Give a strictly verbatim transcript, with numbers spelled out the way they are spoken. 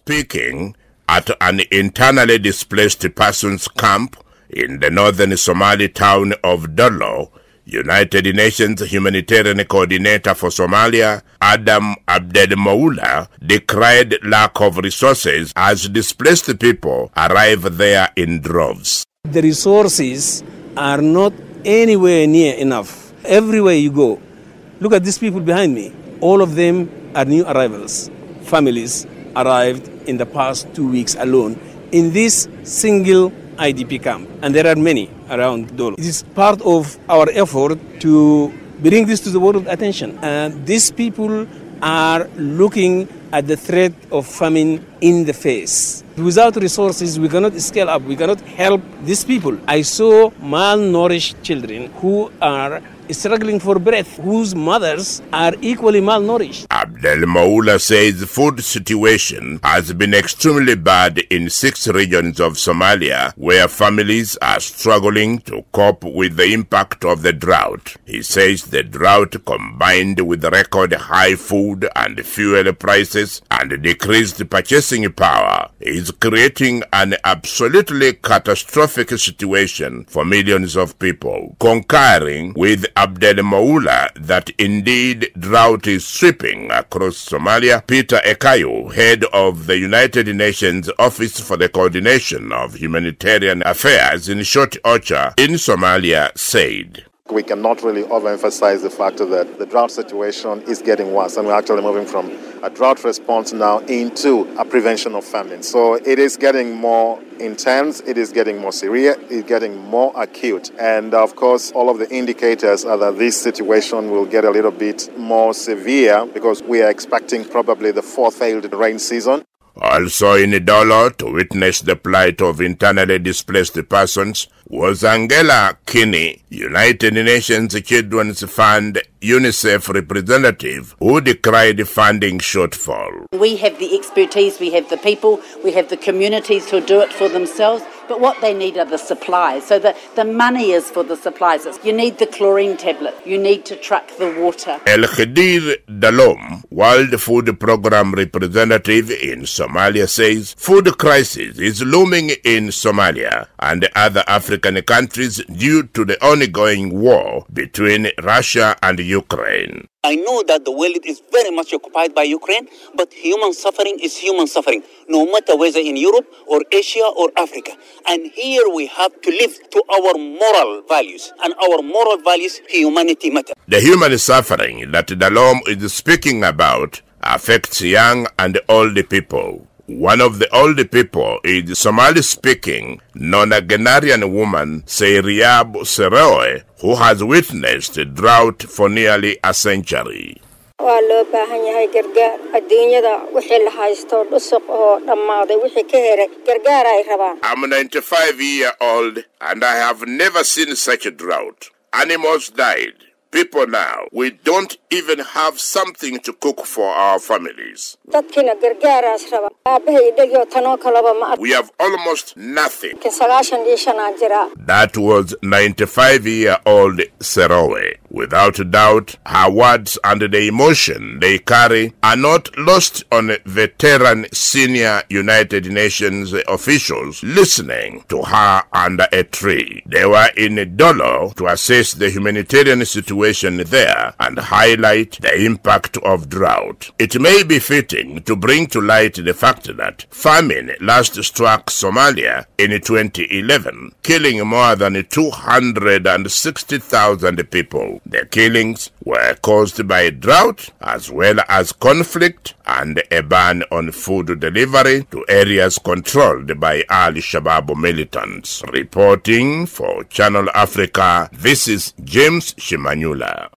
Speaking at an internally displaced persons camp in the northern Somali town of Dollo, United Nations Humanitarian Coordinator for Somalia, Adam Abdelmoula, decried lack of resources as displaced people arrive there in droves. The resources are not anywhere near enough. Everywhere you go, look at these people behind me. All of them are new arrivals. Families arrived in the past two weeks alone in this single I D P camp, and there are many around Dolo. It is part of our effort to bring this to the world attention. And these people are looking at the threat of famine in the face. Without resources, we cannot scale up, we cannot help these people. I saw malnourished children who are struggling for breath, whose mothers are equally malnourished. Abdelmoula says the food situation has been extremely bad in six regions of Somalia, where families are struggling to cope with the impact of the drought. He says the drought, combined with record high food and fuel prices and decreased purchasing power, is creating an absolutely catastrophic situation for millions of people. Concurring with Abdelmoula that indeed drought is sweeping across Somalia, Peter Ekayo, head of the United Nations Office for the Coordination of Humanitarian Affairs, in short OCHA, in Somalia, said, we cannot really overemphasize the fact that the drought situation is getting worse, and we're actually moving from a drought response now into a prevention of famine. So it is getting more intense, it is getting more severe, it's getting more acute. And of course, all of the indicators are that this situation will get a little bit more severe because we are expecting probably the fourth failed rain season. Also in Dollo, to witness the plight of internally displaced persons, was Angela Kinney, United Nations Children's Fund UNICEF representative, who decried funding shortfall. We have the expertise, we have the people, we have the communities who do it for themselves, but what they need are the supplies. So the, the money is for the supplies. You need the chlorine tablet, you need to truck the water. El Khadir Dalom, World Food Programme representative in Somalia, says food crisis is looming in Somalia and other African countries due to the ongoing war between Russia and Ukraine. I know that the world is very much occupied by Ukraine, but human suffering is human suffering, no matter whether in Europe or Asia or Africa. And here we have to live to our moral values, and our moral values, humanity matters. The human suffering that Dalom is speaking about affects young and old people. One of the old people is Somali-speaking nonagenarian woman Seiriab Seroe, who has witnessed drought for nearly a century. I'm ninety-five years old and I have never seen such a drought. Animals died. People now, we don't even have something to cook for our families. We have almost nothing. That was ninety-five-year-old Serowe. Without doubt, her words and the emotion they carry are not lost on veteran senior United Nations officials listening to her under a tree. They were in Dollo to assess the humanitarian situation there and highlight the impact of drought. It may be fitting to bring to light the fact that famine last struck Somalia in twenty eleven, killing more than two hundred sixty thousand people. The killings were caused by drought as well as conflict and a ban on food delivery to areas controlled by Al-Shabaab militants. Reporting for Channel Africa, this is James Shimanyula.